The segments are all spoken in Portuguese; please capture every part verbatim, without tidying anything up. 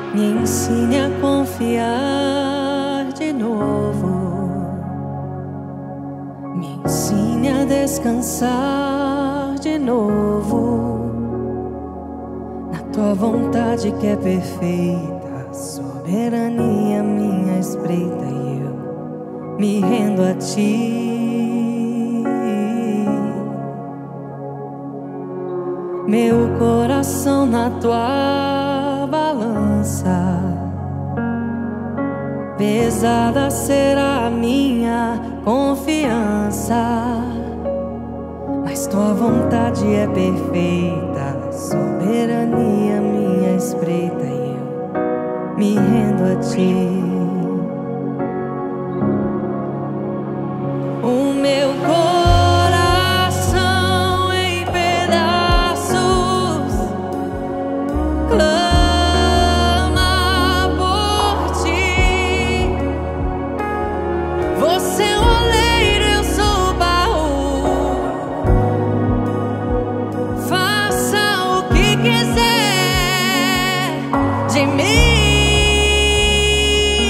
Me ensine a confiar de novo. Me ensine a descansar de novo na tua vontade que é perfeita, soberania minha espreita, e eu me rendo a ti. Meu coração na tua balança, pesada será a minha confiança, mas tua vontade é perfeita, soberania minha espreita, e eu me rendo a ti. O meu coração em pedaços clama por ti. Você é o oleiro, eu sou o barro. Faça o que quiser de mim.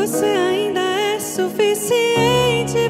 você ainda é suficiente